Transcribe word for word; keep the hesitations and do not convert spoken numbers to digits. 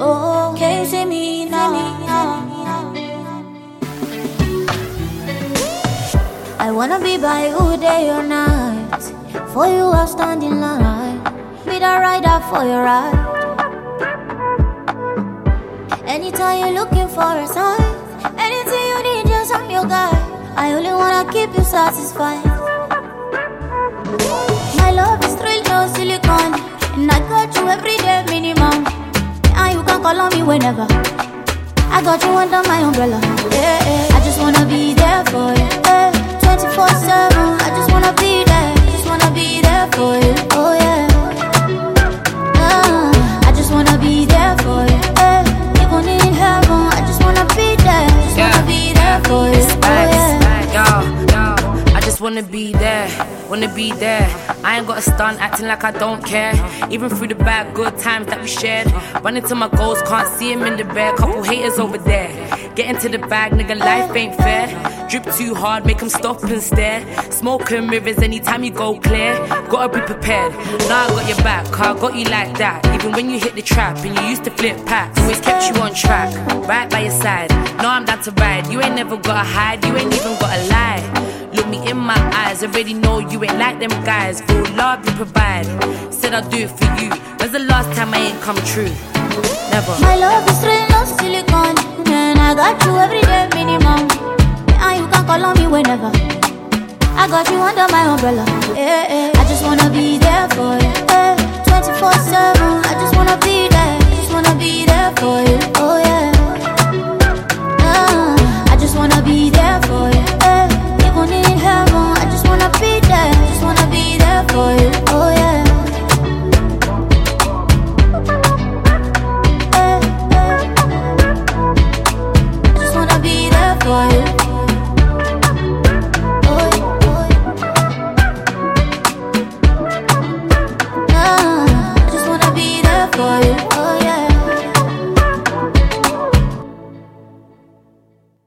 Oh, can you see me now? I wanna be by you day or night. For you I'll stand in line. Be the rider for your ride. Anytime you're looking for a sign, anything you need, just I'm your guy. I only wanna keep you satisfied. My love is real, no silicone, and I got you every day minimum. And you can call on me whenever. I got you under my umbrella. Yeah, yeah. I just wanna be there for you. Yeah. twenty-four seven. I just wanna be there. Just wanna be there for you. Oh yeah. Uh, I just wanna be there for you. Yeah. Even in heaven, I just wanna be there. Just yeah. wanna be there for you. Oh yeah. Yo, yo. I just wanna be there. Wanna be there. I ain't got a stunt acting like I don't care. Even through the bad good times that we shared. Running to my goals, can't see him in the bed. Couple haters over there. Get into the bag, nigga, life ain't fair. Drip too hard, make them stop and stare. Smoking mirrors anytime you go clear. Gotta be prepared. Now I got your back, car got you like that. Even when you hit the trap and you used to flip packs. Always kept you on track, right by your side. Now I'm down to ride. You ain't never gotta hide, you ain't even gotta lie. Look me in my eyes, already know you ain't like them guys. Full love you provide. Said I'll do it for you. When's the last time I ain't come true? Never. My love is real, no silicone, and I got you every day minimum. And you can call on me whenever. I got you under my umbrella. Yeah, yeah. I just wanna be there for you. Yeah.